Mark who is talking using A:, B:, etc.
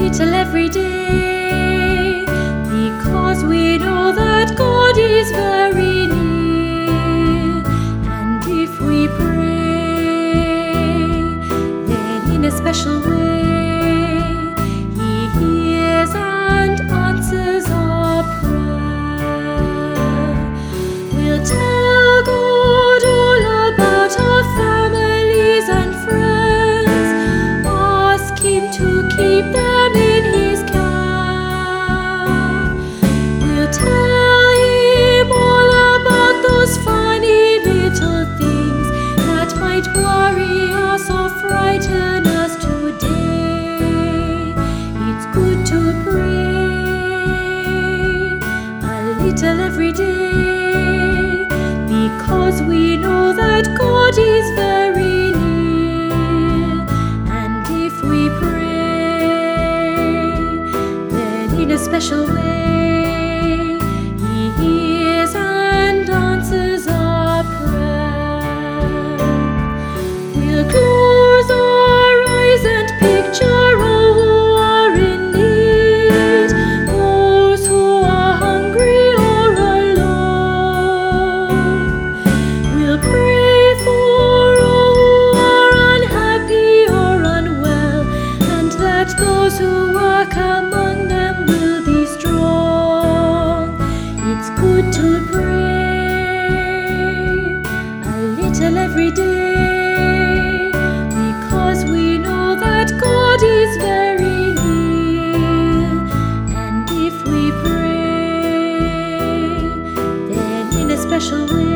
A: little every day, because we know that God is very near. And if we pray, then in a special way, He hears and answers our prayer. We'll tell God all about our families and friends, ask Him to keep them in His care. We'll tell Him all about those funny little things that might worry us or frighten us today. It's good to pray a little every day, because we know that God is very near. And if we pray, then in a special way, He hears and answers our prayer. We'll close our eyes and picture all who are in need, those who are hungry or alone. We'll pray for all who are unhappy or unwell, and that those who work among them will be strong. It's good to pray a little every day, because we know that God is very near. And if we pray, then in a special way,